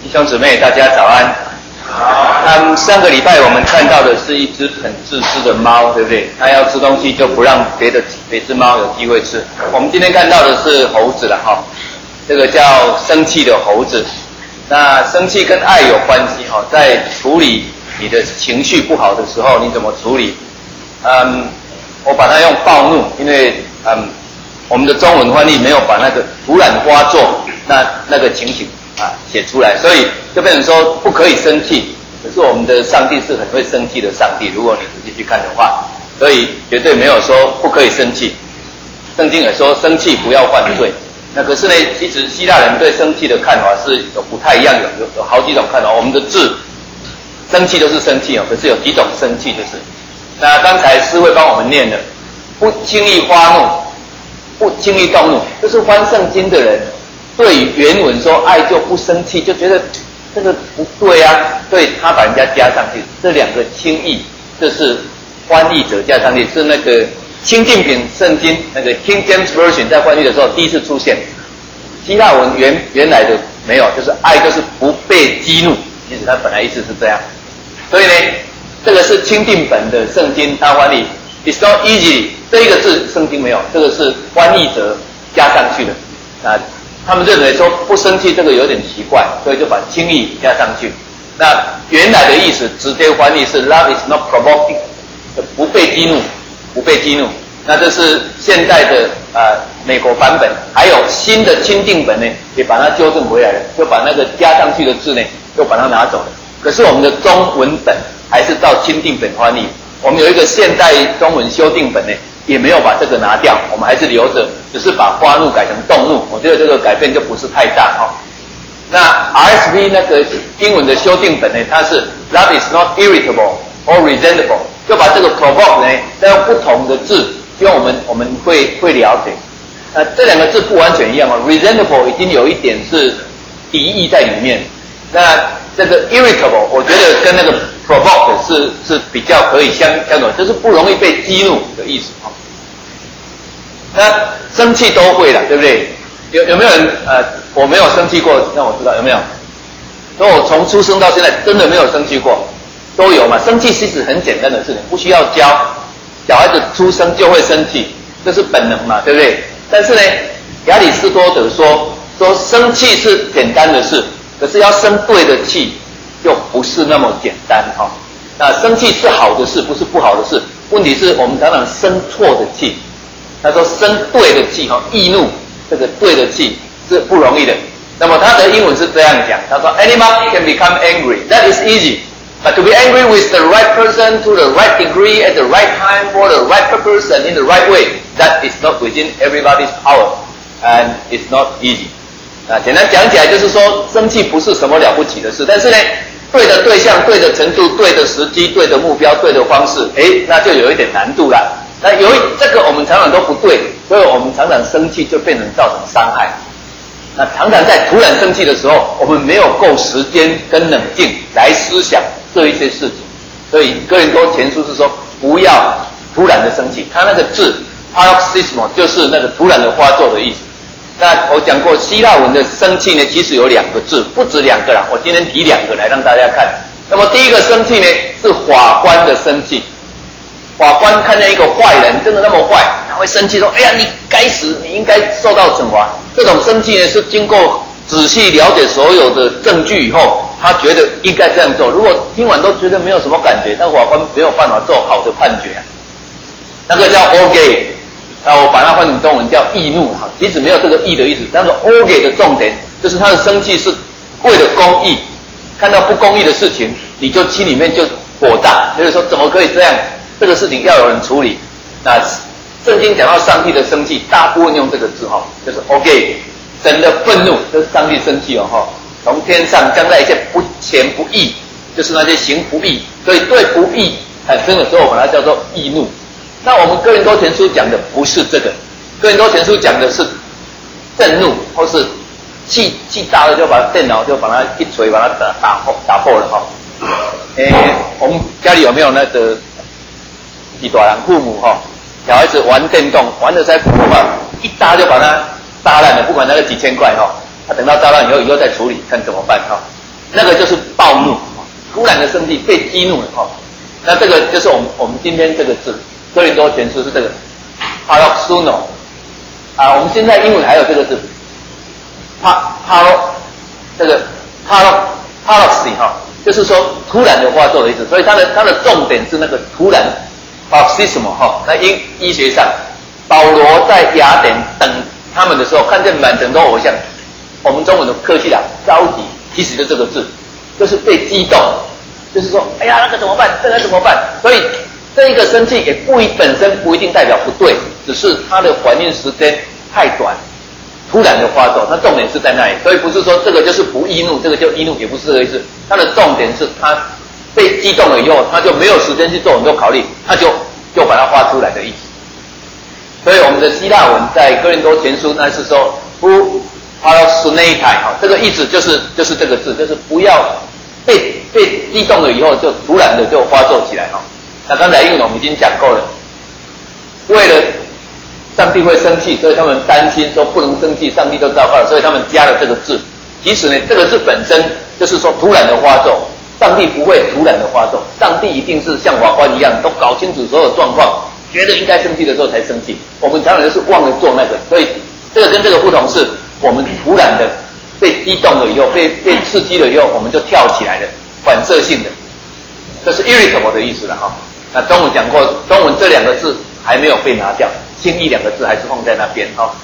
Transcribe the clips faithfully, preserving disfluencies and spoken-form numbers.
弟兄姊妹，大家早安。好。嗯，上个礼拜我们看到的是一只很自私的猫，对不对？它要吃东西就不让别的别只猫有机会吃。我们今天看到的是猴子了哈，这个叫生气的猴子。那生气跟爱有关系哈，在处理你的情绪不好的时候，你怎么处理？嗯，我把它用暴怒，因为嗯，我们的中文翻译没有把那个突然发作那那个情形啊写出来，所以就变成说不可以生气。可是我们的上帝是很会生气的上帝，如果你仔细去看的话，所以绝对没有说不可以生气。圣经也说生气不要犯罪。那可是呢，其实希腊人对生气的看法是有不太一样，有有有好几种看法。我们的字生气都是生气哦，可是有几种生气就是。那刚才诗会帮我们念的，不轻易发怒，不轻易动怒，就是翻圣经的人对于原文说爱就不生气，就觉得这个不对啊，所以他把人家加上去。这两个轻易，这是翻译者加上去，是那个钦定品圣经那个 King James Version 在翻译的时候第一次出现。希腊文原原来的没有，就是爱就是不被激怒，其实它本来意思是这样。所以呢，这个是钦定本的圣经，它翻译 It's not easy 这一个字圣经没有，这个是翻译者加上去的。那他们认为说不生气这个有点奇怪，所以就把轻易加上去。那原来的意思直接翻译是 Love is not provoking 不被激怒，不被激怒。那这是现在的呃美国版本，还有新的钦定本呢，也把它纠正回来了，就把那个加上去的字呢，又把它拿走了。可是我们的中文本还是照钦定本翻译，我们有一个现代中文修订本呢，也没有把这个拿掉，我们还是留着，只是把发怒改成动怒。我觉得这个改变就不是太大哈。那 R S V 那个英文的修订本呢，它是 Love is not irritable or resentful， 就把这个 provoke 呢，再用不同的字。希望我们我们会会了解，那这两个字不完全一样哦。resentful 已经有一点是敌意在里面，那这个 irritable 我觉得跟那个 provoke 是是比较可以相相同，就是不容易被激怒的意思哦。那生气都会啦，对不对？有有没有人呃我没有生气过？让我知道有没有？所以我从出生到现在真的没有生气过，都有嘛？生气其实很简单的事情，不需要教。小孩子出生就会生气，这是本能嘛，对不对？但是呢，亚里士多德说说生气是简单的事，可是要生对的气就不是那么简单哈、哦。那生气是好的事，不是不好的事。问题是我们常常生错的气。他说生对的气哈，易怒这个对的气是不容易的。那么他的英文是这样讲，他说 Anyone can become angry, that is easy.But to be angry with the right person, to the right degree, at the right time, for the right purpose, and in the right way, that is not within everybody's power, and it's not easy. 啊，简单讲起来就是说，生气不是什么了不起的事，但是呢，对的对象、对的程度、对的时机、对的目标、对的方式，诶，那就有一点难度了。那由于这个我们常常都不对，所以我们常常生气就变成造成伤害。那常常在突然生气的时候，我们没有够时间跟冷静来思想这一些事情，所以哥林多前书是说不要突然的生气。他那个字 paroxysmo 就是那个突然的发作的意思。那我讲过希腊文的生气呢，其实有两个字，不止两个啦。我今天提两个来让大家看。那么第一个生气呢是法官的生气，法官看见一个坏人真的那么坏，他会生气说：“哎呀，你该死，你应该受到惩罚。”这种生气呢是经过仔细了解所有的证据以后，他觉得应该这样做。如果听完都觉得没有什么感觉，那法官没有办法做好的判决啊。那个叫 orge， 那我把它换成中文叫易怒哈，其实没有这个易的意思。但是 orge 的重点就是他的生气是为了公义，看到不公义的事情，你就心里面就火大，就是说怎么可以这样？这个事情要有人处理。那圣经讲到上帝的生气，大部分用这个字哈，就是 OK， 神的愤怒就是上帝生气哦哈，从天上降在一些不虔不义，就是那些行不义，所以对不义产生的时候，我把它叫做易怒。那我们哥林多前书讲的不是这个，哥林多前书讲的是震怒，或是气气大了就把电脑就把它一锤把它打打破打破了哈。诶，我们家里有没有那个几大人父母哈？小孩子玩电动，玩的才苦嘛，一搭就把它搭烂了，不管那个几千块哈，他等到搭烂以后，以后再处理，看怎么办哈。 那个就是暴怒，突然的生气，被激怒了哈。那这个就是我们我们今天这个字，哥林多前书是这个 paroxuno 啊，我们现在英文还有这个字 par par 这个 par paroxy 哈，就是说突然的发作的意思，所以它的它的重点是那个突然 paroxysmo 哈。那医医学上，保罗在雅典等他们的时候，看见满城都偶像，我们中文的客气啦，着急，其实就这个字，就是被激动。就是说，哎呀，那个怎么办？这个怎么办？所以这一个生气也不一本身不一定代表不对，只是它的反应时间太短，突然的发作，它重点是在那里。所以不是说这个就是不易怒，这个就易怒，也不是这个意思。它的重点是它被激动了以后，他就没有时间去做很多考虑，他就就把它发出来的意思。所以我们的希腊文在哥林多前书那是说不 paroxunetai 哈，这个意思就是就是这个字，就是不要。被被激动了以后，就突然的就发作起来哈。那刚才因为我们已经讲过了，为了上帝会生气，所以他们担心说不能生气，上帝都糟糕了，所以他们加了这个字。其实呢，这个字本身就是说突然的发作，上帝不会突然的发作，上帝一定是像法官一样，都搞清楚所有状况，觉得应该生气的时候才生气。我们常常就是忘了做那个，所以这个跟这个不同是，我们突然的。被激动了以后，被被刺激了以后，我们就跳起来了，反射性的，这是 irritable 的意思了哈。那中文讲过，中文这两个字还没有被拿掉，轻易两个字还是放在那边哈。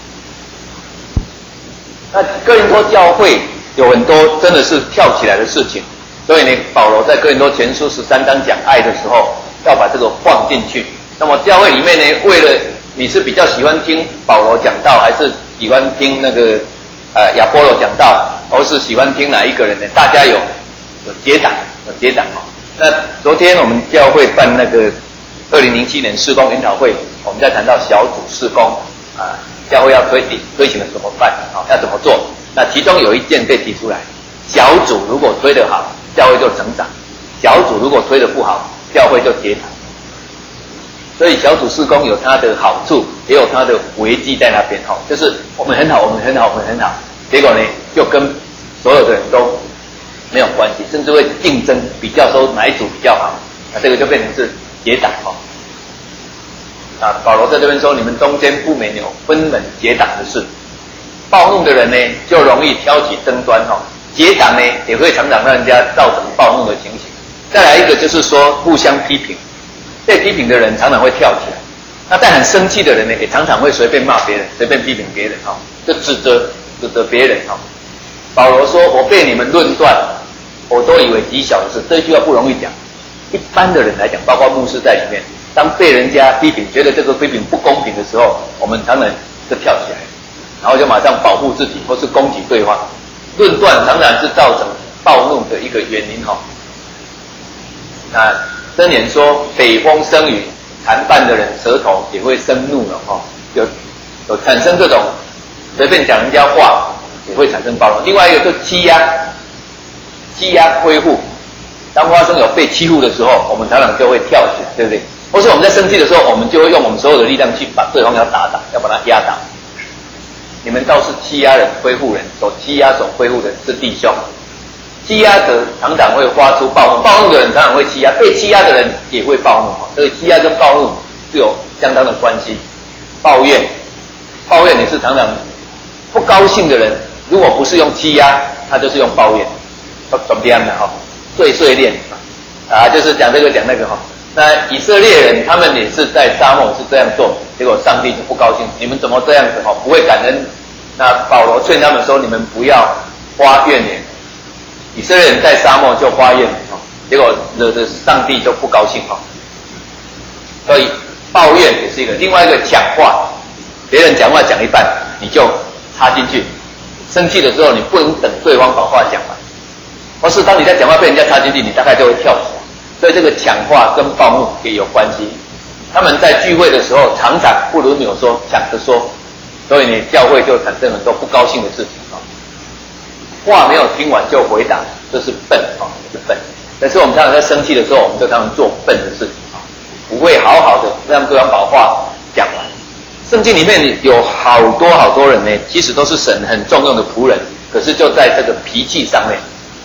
那哥林多教会有很多真的是跳起来的事情，所以呢，保罗在哥林多前书十三章讲爱的时候，要把这个放进去。那么教会里面呢，为了你是比较喜欢听保罗讲道，还是喜欢听那个？呃，亚波罗讲道，或是喜欢听哪一个人呢？大家有有结党，有结党哦。那昨天我们教会办那个二零零七年事工研讨会，我们在谈到小组事工啊，教会要推行推行的怎么办啊？要怎么做？那其中有一件被提出来，小组如果推得好，教会就成长；小组如果推得不好，教会就结党。所以小组事工有它的好处，也有它的危机在那边哈。就是我们很好，我们很好，我们很好，结果呢就跟所有的人都没有关系，甚至会竞争比较说哪一组比较好，那这个就变成是结党哈。啊，保罗在这边说，你们中间不免有分门结党的事，暴怒的人呢就容易挑起争端哈，结党呢也会常常让人家造成暴怒的情形。再来一个就是说互相批评。被批评的人常常会跳起来，那但很生气的人呢，也常常会随便骂别人，随便批评别人哈，就指责指责别人哈。保罗说：“我被你们论断，我都以为极小的事。”这句话不容易讲，一般的人来讲，包括牧师在里面，当被人家批评，觉得这个批评不公平的时候，我们常常就跳起来，然后就马上保护自己，或是攻击对方。论断常常是造成暴怒的一个原因哈。那箴言说，北风生雨，谈判的人舌头也会生怒了哈，有有产生这种随便讲人家话，也会产生暴怒。另外一个就欺压，欺压恢复。当发生有被欺负的时候，我们常常就会跳起来，对不对？或是我们在生气的时候，我们就会用我们所有的力量去把对方要打倒，要把他压倒。你们倒是欺压人、恢复人，所欺压、所恢复的是弟兄。欺压者常常会发出暴怒，暴怒的人常常会欺压，被欺压的人也会暴怒，所以欺压跟暴怒是有相当的关系。抱怨，抱怨也是常常不高兴的人，如果不是用欺压，他就是用抱怨，怎么样的哈？碎碎念啊，就是讲这个讲那个哈。那以色列人他们也是在沙漠是这样做，结果上帝就不高兴，你们怎么这样子哈？不会感恩。那保罗劝他们说，你们不要发怨言。以色列人在沙漠就发怨，结果惹得上帝就不高兴哈。所以抱怨也是一个，另外一个讲话，别人讲话讲一半，你就插进去。生气的时候，你不能等对方把话讲完，或是当你在讲话被人家插进去，你大概就会跳起来。所以这个讲话跟暴怒也有关系。他们在聚会的时候，常常不轮流说，抢着说，所以呢，教会就产生很多不高兴的事情啊。话没有听完就回答，这是笨啊，是笨。但是我们常常在生气的时候，我们就常常做笨的事情啊，不会好好的让对方把话讲完。圣经里面有好多好多人呢，其实都是神很重用的仆人，可是就在这个脾气上面，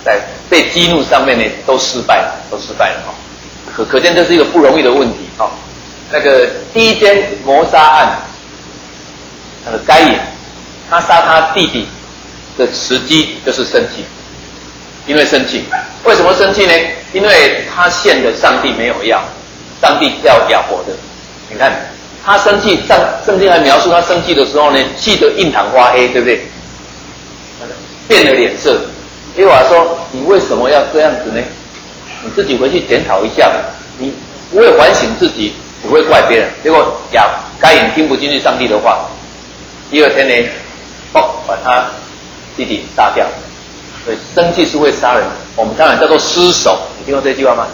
在被激怒上面呢都失败了，都失败了哈。可可见这是一个不容易的问题哈。那个第一件谋杀案，那个该隐，他杀他弟弟的时机就是生气，因为生气。为什么生气呢？因为他献的上帝没有要，上帝要亚伯的。你看他生气，上圣经还描述他生气的时候呢，气得印堂发黑，对不对？变了脸色。耶和华说：“你为什么要这样子呢？你自己回去检讨一下，你不会反省自己，只会怪别人。”结果亚该隐听不进去上帝的话，第二天呢，哦，把他弟弟杀掉。所以生气是会杀人的，我们当然叫做失手。你听过这句话吗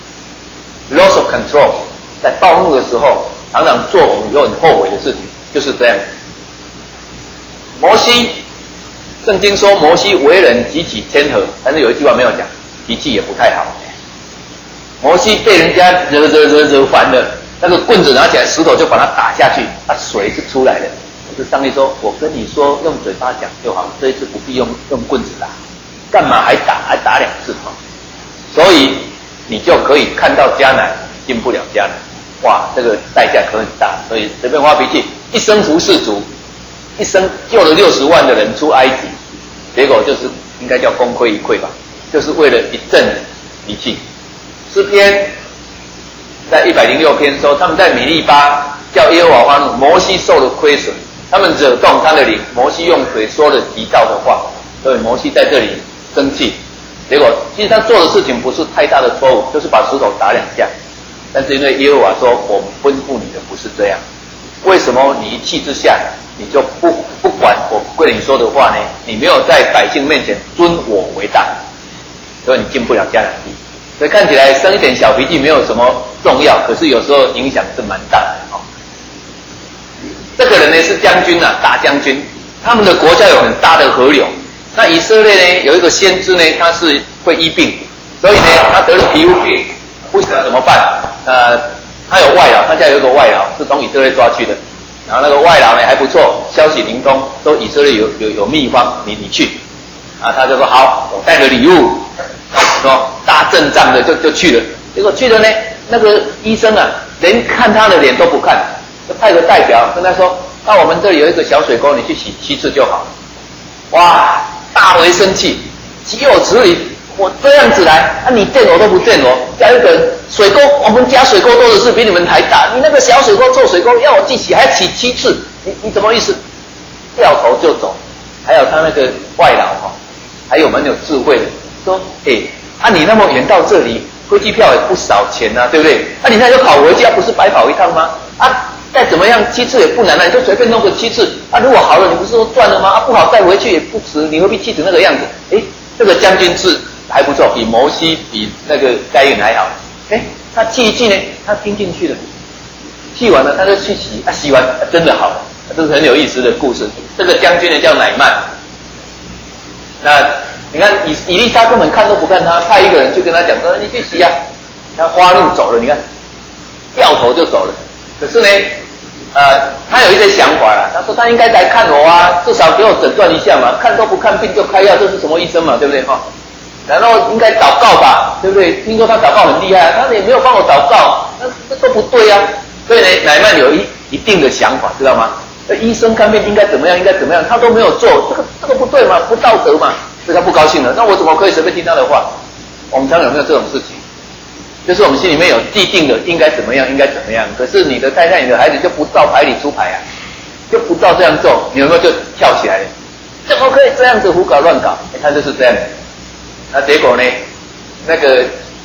？Loss of control， 在暴怒的时候，常常做我们以后很后悔的事情，就是这样。摩西，圣经说摩西为人极其谦和，但是有一句话没有讲，脾气也不太好。摩西被人家惹惹惹惹烦了，那个棍子拿起来，石头就把他打下去，他水是出来的。可是上帝说：“我跟你说，用嘴巴讲就好，这一次不必用用棍子打。”干嘛还打？还打两次哈？所以你就可以看到迦南进不了迦南，哇，这个代价可很大。所以随便发脾气，一生服士卒，一生救了六十万的人出埃及，结果就是应该叫功亏一篑吧，就是为了一阵脾气。诗篇在一百零六篇说，他们在米利巴叫耶和华发怒，摩西受了亏损，他们惹动他的灵，摩西用嘴说了急躁的话，所以摩西在这里生气，结果其实他做的事情不是太大的错误，就是把石头打两下。但是因为耶和华说，我吩咐你的不是这样，为什么你一气之下你就不不管我对你说的话呢？你没有在百姓面前尊我为大，所以你进不了迦南地。所以看起来生一点小脾气没有什么重要，可是有时候影响是蛮大的哦。这个人呢是将军啊，大将军，他们的国家有很大的河流。那以色列呢有一个先知呢，他是会医病，所以呢他得了皮肤病，不晓得怎么办。呃，他有外劳，他家有一个外劳是从以色列抓去的，然后那个外劳呢还不错，消息灵通，说以色列有有有秘方，你你去，啊，他就说好，我带着礼物，说大阵仗的就就去了。结果去了呢，那个医生啊，连看他的脸都不看，就派个代表跟他说，那我们这里有一个小水沟，你去洗七次就好。哇！大为生气，岂有此理！我这样子来，啊，你见我都不见我。加一个水沟，我们家水沟多的是，比你们还大。你那个小水沟做水沟，要我去洗，还要洗七次，你你怎么意思？掉头就走。还有他那个外劳哈，还有蛮有智慧的，说，哎，啊，你那么远到这里，飞机票也不少钱啊，对不对？啊，你那就跑回家，不是白跑一趟吗？啊！再怎么样，七次也不难啊，你就随便弄个七次啊。如果好了，你不是说赚了吗？啊，不好再回去也不迟，你何必气成那个样子？哎，这个将军是还不错，比摩西比那个该隐还好。哎，他气一气呢，他听进去了，气完了他就去洗啊，洗完、啊、真的好了，这是很有意思的故事。这个将军呢叫乃曼。那你看以以利沙根本看都不看他，派一个人去跟他讲说：“你去洗啊。”他花怒走了，你看，掉头就走了。可是呢，呃，他有一些想法啦。他说他应该来看我啊，至少给我诊断一下嘛，看都不看病就开药，这是什么医生嘛，对不对哈？然后应该祷告吧，对不对？听说他祷告很厉害，他也没有帮我祷告，那这都不对啊。所以呢，乃曼有一一定的想法，知道吗？那医生看病应该怎么样，应该怎么样，他都没有做，这个这个不对嘛，不道德嘛，所以他不高兴了。那我怎么可以随便听他的话？我们常有没有这种事情？就是我们心里面有既定的应该怎么样，应该怎么样，可是你的太太、你的孩子就不照牌理出牌啊，就不照这样做，你有没有就跳起来了？怎么可以这样子胡搞乱搞？哎，他就是这样子。那结果呢？那个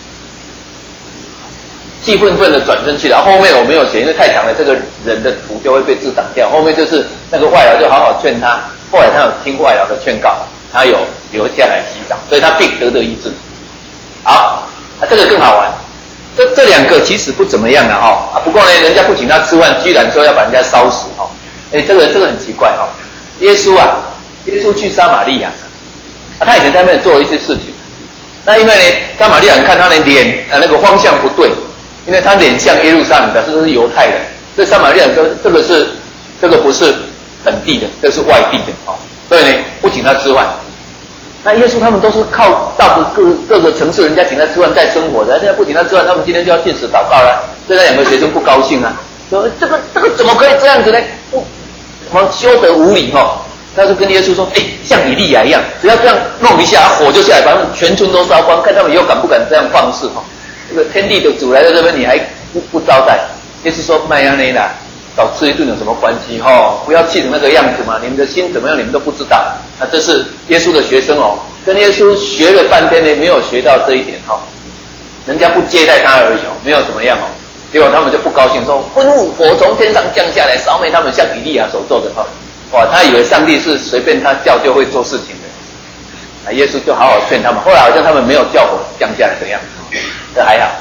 气愤愤的转身去了。后面我没有写，因为太长了，这个人的图就会被字挡掉。后面就是那个外劳就好好劝他，后来他有听外劳的劝告，他有留下来洗澡，所以他病得得医治。好，啊，这个更好玩。这这两个其实不怎么样的哈，啊，不过呢，人家不请他吃饭，居然说要把人家烧死哈，哎，这个这个很奇怪哈。耶稣啊，耶稣去撒玛利亚，啊，他以前在那边做了一些事情，那因为呢，撒玛利亚人看他的脸啊那个方向不对，因为他脸向耶路撒冷，表示是犹太人，所以撒玛利亚人说这个是这个不是本地的，这是外地的哦，所以呢不请他吃饭。 那耶稣他们都是靠到各各个城市人家请他吃饭在生活的，现在不请他吃饭，他们今天就要禁食祷告了。所以那两个学生不高兴啊，说这个这个怎么可以这样子呢？不，什么修德无礼哈？他就跟耶稣说：“哎，像以利亚一样，只要这样弄一下，火就下来，把他们全村都烧光，看他们以后敢不敢这样放肆哈？这个天地的主来到这边，你还不不招待？”耶稣说：“麦亚内啦。”少吃一顿有什么关系？哦，不要气成那个样子嘛！你们的心怎么样，你们都不知道。那这是耶稣的学生哦，跟耶稣学了半天呢，没有学到这一点哈、哦。人家不接待他而已哦，没有怎么样哦。结果他们就不高兴，说愤怒火从天上降下来，烧灭他们，像以利亚所做的哈、哦。哇，他以为上帝是随便他叫就会做事情的。啊，耶稣就好好劝他们。后来好像他们没有叫火降下来的样子，这还好。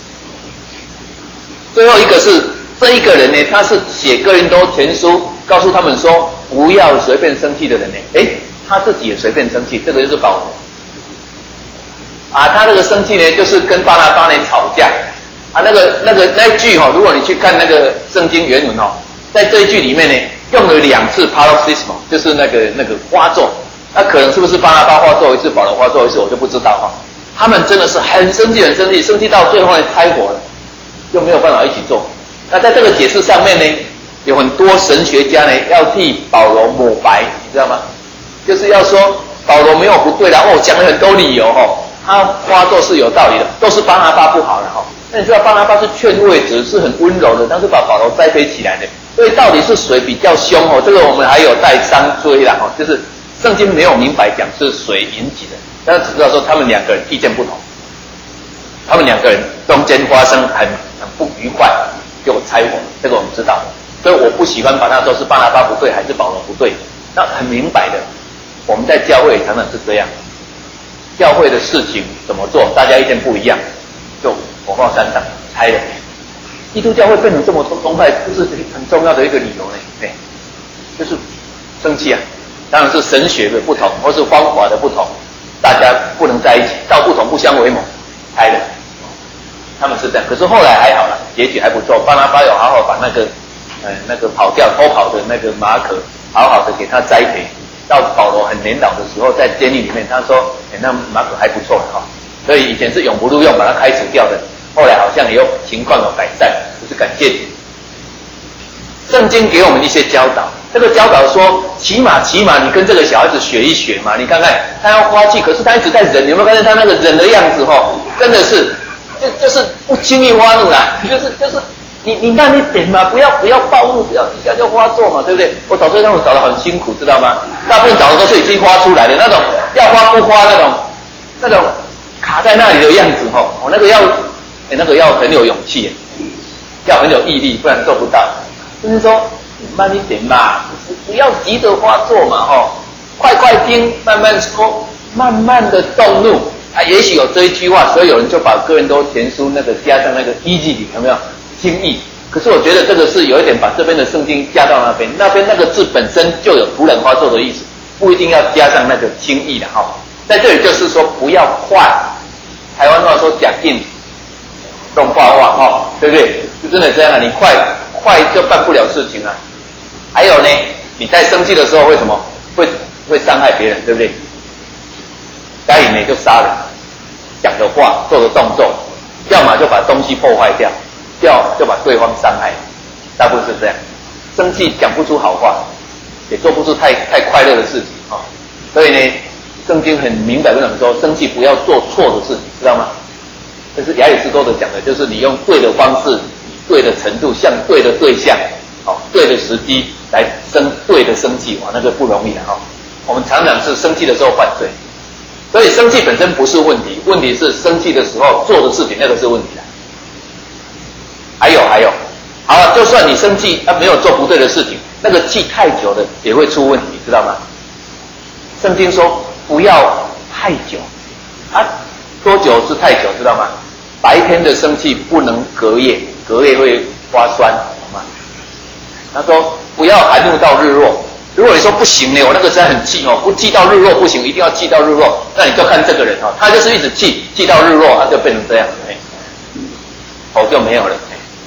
最后一个是。这一个人呢，他是写哥林多前书，告诉他们说不要随便生气的人呢。哎，他自己也随便生气，这个就是保罗。啊，他那个生气呢，就是跟巴拿巴呢吵架。啊，那个那个那一句哈、哦，如果你去看那个圣经原文哦，在这一句里面呢，用了两次 paroxysmo， 就是那个那个发作。那可能是不是巴拿巴发作一次，保罗发作一次，我就不知道哈、哦。他们真的是很生气，很生气，生气到最后呢开火了，又没有办法一起做。那在这个解释上面呢，有很多神学家呢要替保罗抹白，你知道吗？就是要说保罗没有不对啦，哦，讲了很多理由哦，他发作是有道理的，都是巴拿巴不好了哈、哦。那你知道巴拿巴是劝慰者，是很温柔的，但是把保罗栽培起来的，所以到底是谁比较凶哦？这个我们还有待商追啦哈、哦，就是圣经没有明白讲是谁引起的，但是只知道说他们两个人意见不同，他们两个人中间发生很很不愉快。就拆伙，这个我们知道，所以我不喜欢把它说是巴拿巴不对还是保罗不对，那很明白的。我们在教会常常是这样，教会的事情怎么做，大家意见不一样，就火冒三丈，拆了。基督教会变成这么多宗派，这是很重要的一个理由呢，对，就是生气啊，当然是神学的不同，或是方法的不同，大家不能在一起，道不同不相为谋，拆了。他们是这样，可是后来还好了，结局还不错。巴拿巴有好好把那个，呃，那个跑掉偷跑的那个马可，好好的给他栽培。到保罗很年老的时候，在监狱里面，他说：“哎，那马可还不错哈。”所以以前是永不录用，把他开除掉的。后来好像也有情况有改善，就是感谢主。圣经给我们一些教导，这个教导说，起码起码你跟这个小孩子学一学嘛。你看看他要发气，可是他一直在忍，有没有发现他那个忍的样子？哈，真的是。就就是不轻易发怒啦，就是就是你你慢一点嘛，不要不要暴怒，不要一下就发作嘛，对不对？我找对象找得很辛苦，知道吗？大部分找的都是已经发出来的那种，要发不发那种那种卡在那里的样子哈，我、哦、那个要哎那个要很有勇气，要很有毅力，不然做不到。就是说慢一点嘛，不要急着发作嘛，哈、哦，快快听，慢慢说，慢慢的动怒。啊，也许有这一句话，所以有人就把哥林多前书那个加上那个 easy 有没有轻易？可是我觉得这个是有一点把这边的圣经加到那边，那边那个字本身就有突然发作的意思，不一定要加上那个轻易的哈、哦。在这里就是说不要快，台湾话说讲硬，动画化哈、哦，对不对？就真的这样啊，你快快就办不了事情啊。还有呢，你在生气的时候为什么会会伤害别人，对不对？该隐呢就杀人，讲的话做的动作，要么就把东西破坏掉，要就把对方伤害，大部分是这样。生气讲不出好话，也做不出太太快乐的事情啊、哦。所以呢，圣经很明白跟我们说，生气不要做错的事情，知道吗？这是亚里士多德讲的，就是你用对的方式、对的程度、向对的对象、哦对的时机来生对的生气，哇，那个不容易的哈、哦。我们常常是生气的时候犯罪。所以生气本身不是问题，问题是生气的时候做的事情，那个是问题的。还有还有，好了，就算你生气，他、啊、没有做不对的事情，那个气太久了也会出问题，知道吗？圣经说不要太久，啊，多久是太久，知道吗？白天的生气不能隔夜，隔夜会发酸，好吗？他说不要含怒到日落。如果你说不行呢，我那个实在很气哦，不气到日落不行，一定要气到日落，那你就看这个人哦，他就是一直气，气到日落，他就变成这样，哎，头就没有了。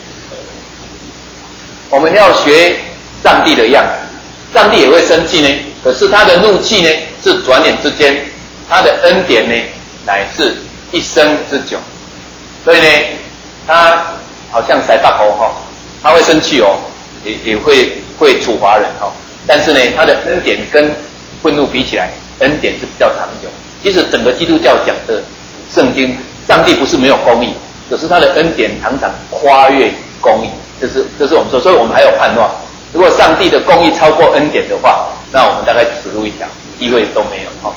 我们要学上帝的样子，上帝也会生气呢，可是他的怒气呢是转眼之间， 他的恩典呢乃是一生之久，所以呢，他好像塞大口哈，他会生气哦，也也会会处罚人哈，但是呢，他的恩典跟愤怒比起来，恩典是比较长久。其实整个基督教讲的圣经，上帝不是没有公义，可是他的恩典常常跨越公义，这是这是我们说，所以我们还有盼望。如果上帝的公义超过恩典的话，那我们大概死路一条，机会都没有哈。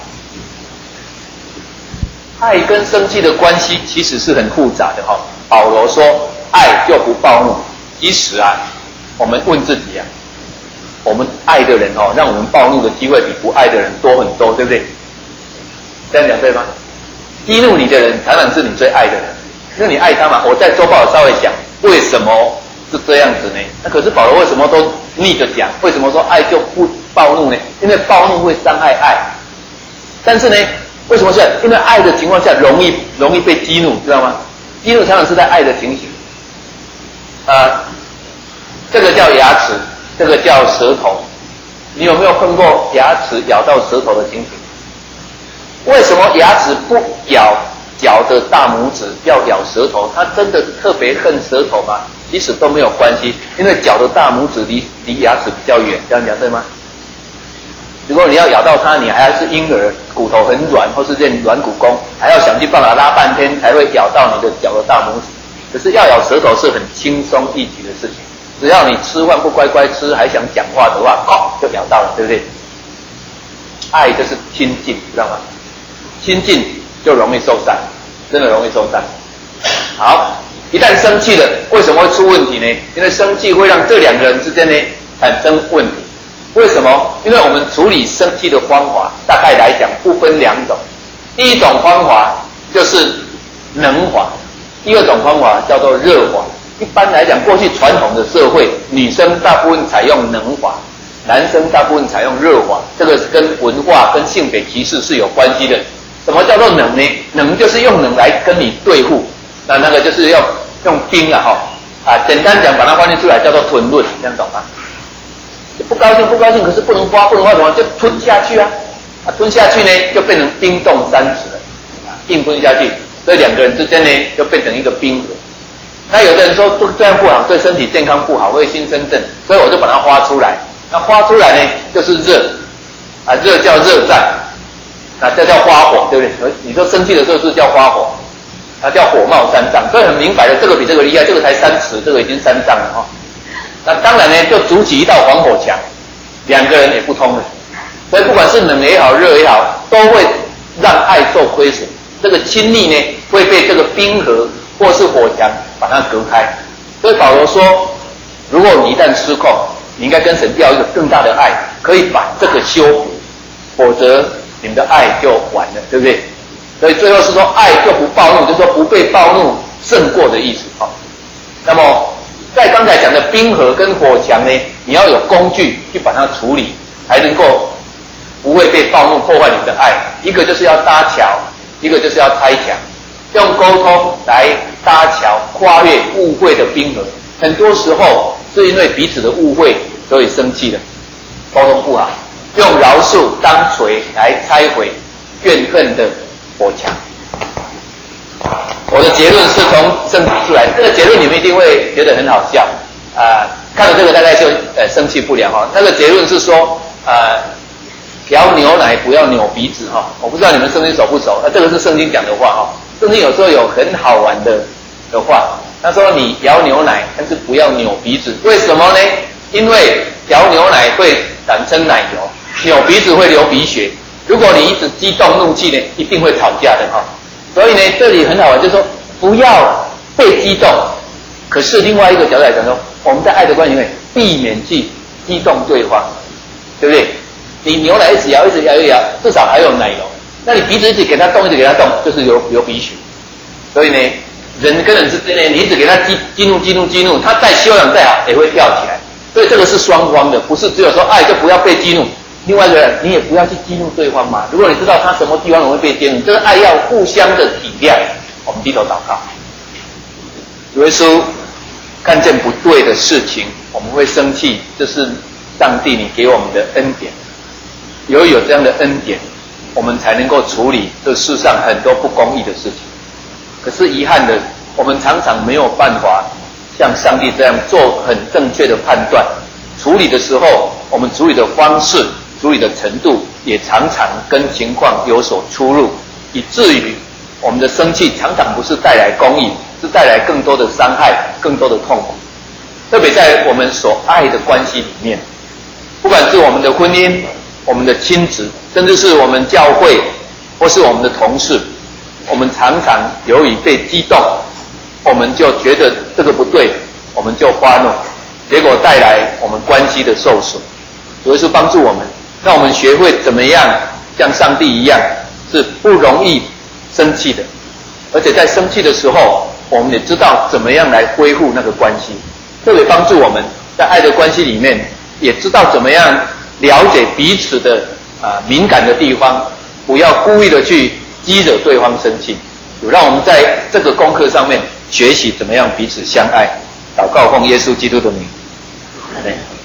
爱跟生气的关系其实是很复杂的哈。保罗说，爱就不暴怒。其实啊，我们问自己啊，我们爱的人哦，让我们暴怒的机会比不爱的人多很多，对不对？这样讲对吗？激怒你的人，常常是你最爱的人，因为你爱他嘛。我在周报稍微讲，为什么是这样子呢？那可是保罗为什么都逆着讲？为什么说爱就不暴怒呢？因为暴怒会伤害爱。但是呢，为什么是？因为爱的情况下容易容易被激怒，知道吗？激怒常常是在爱的情形。啊，这个叫牙齿，这个叫舌头。你有没有碰过牙齿咬到舌头的情形？为什么牙齿不咬脚的大拇指，要咬舌头？他真的特别恨舌头吗？其实都没有关系，因为脚的大拇指离离牙齿比较远，这样讲对吗？如果你要咬到它，你还是婴儿，骨头很软，或是练软骨功，还要想尽办法拉半天才会咬到你的脚的大拇指。可是要咬舌头是很轻松易举的事情，只要你吃饭不乖乖吃，还想讲话的话，砰就咬到了，对不对？爱就是亲近，知道吗？亲近就容易受伤，真的容易受伤。好，一旦生气了，为什么会出问题呢？因为生气会让这两个人之间呢产生问题。为什么？因为我们处理生气的方法，大概来讲不分两种。第一种方法就是冷法，第二种方法叫做热法。一般来讲，过去传统的社会，女生大部分采用冷法，男生大部分采用热法，这个跟文化跟性别歧视是有关系的。什么叫做冷呢？冷就是用冷来跟你对付，那那个就是要用冰啊哈啊，简单讲把它翻译出来叫做吞论，这样懂吗？不高兴不高兴，可是不能发不能发什么，就吞下去啊！啊，吞下去呢就变成冰冻三尺了，啊，硬吞下去，所以两个人之间呢就变成一个冰河。那有的人说这样不好，对身体健康不好，会心生症，所以我就把它发出来。那发出来呢就是热，啊，热叫热战。那这叫花火，对不对？你说生气的时候是叫花火，它叫火冒三丈，所以很明白的，这个比这个厉害，这个才三尺，这个已经三丈了哈、哦。那当然呢，就筑起一道防火墙，两个人也不通了。所以不管是冷也好，热也好，都会让爱受亏损。这个亲密呢，会被这个冰河或是火墙把它隔开。所以保罗说，如果你一旦失控，你应该跟神要一个更大的爱，可以把这个修补，否则你们的爱就完了，对不对？所以最后是说，爱就不暴怒，就是说不被暴怒胜过的意思。好，那么在刚才讲的冰河跟火墙呢，你要有工具去把它处理，才能够不会被暴怒破坏你的爱。一个就是要搭桥，一个就是要拆墙，用沟通来搭桥，跨越误会的冰河。很多时候是因为彼此的误会，所以生气了，沟通不好。用饶恕当锤来拆毁怨恨的火墙。我的结论是从圣经出来，这个结论你们一定会觉得很好笑啊、呃！看了这个大概就呃生气不了哈。那个结论是说，呃，调牛奶不要扭鼻子哈。我不知道你们圣经熟不熟？那、呃、这个是圣经讲的话哈。圣经有时候有很好玩的的话，他说你摇牛奶，但是不要扭鼻子，为什么呢？因为摇牛奶会产生奶油。扭鼻子会流鼻血，如果你一直激动怒气呢，一定会吵架的哈。所以呢，这里很好玩，就是说不要被激动。可是另外一个角度来讲说，我们在爱的关系里面，避免去激动对方，对不对？你牛奶一直摇，一直摇，一直摇，至少还有奶油。那你鼻子一直给它动，一直给它动，就是流流鼻血。所以呢，人跟人之间呢，你一直给他激激怒、激怒、激怒，他再修养再好，也会跳起来。所以这个是双方的，不是只有说爱就不要被激怒。另外一个人，你也不要去激怒对方嘛。如果你知道他什么地方容易被激怒，这个爱要互相的体谅。我们低头祷告。主耶稣，看见不对的事情，我们会生气，这是上帝你给我们的恩典。由于有这样的恩典， 我们才能够处理这世上很多不公义的事情。可是遗憾的，我们常常没有办法像上帝这样做很正确的判断。处理的时候，我们处理的方式、处理的程度，也常常跟情况有所出入，以至于我们的生气常常不是带来公义，是带来更多的伤害、更多的痛苦。特别在我们所爱的关系里面，不管是我们的婚姻、我们的亲子，甚至是我们教会或是我们的同事，我们常常由于被激动，我们就觉得这个不对，我们就发怒，结果带来我们关系的受损。主耶稣帮助我们，让我们学会怎么样像上帝一样，是不容易生气的，而且在生气的时候，我们也知道怎么样来恢复那个关系。特别帮助我们在爱的关系里面，也知道怎么样了解彼此的啊敏感的地方，不要故意的去激惹对方生气。有让我们在这个功课上面学习怎么样彼此相爱。祷告奉耶稣基督的名。